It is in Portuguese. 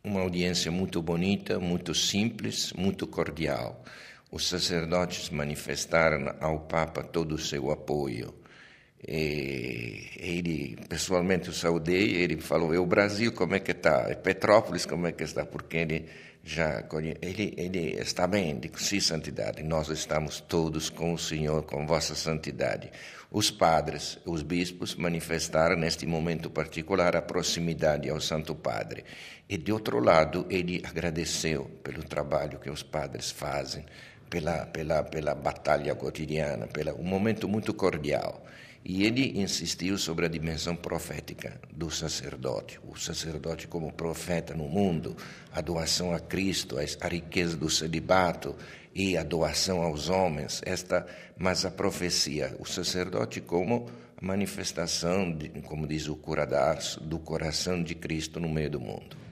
uma audiência muito bonita, muito simples, muito cordial. Os sacerdotes manifestaram ao Papa todo o seu apoio. E ele, pessoalmente, eu saudei, ele falou, e o Brasil como é que está? E Petrópolis como é que está? Porque ele já ele está bem, digo, sim, santidade, nós estamos todos com o Senhor, com vossa santidade. Os padres, os bispos manifestaram neste momento particular a proximidade ao Santo Padre. E, de outro lado, ele agradeceu pelo trabalho que os padres fazem, pela batalha cotidiana, um momento muito cordial. E ele insistiu sobre a dimensão profética do sacerdote, o sacerdote como profeta no mundo, a doação a Cristo, a riqueza do celibato e a doação aos homens, mas a profecia, o sacerdote como manifestação, como diz o Cura d'Ars, do coração de Cristo no meio do mundo.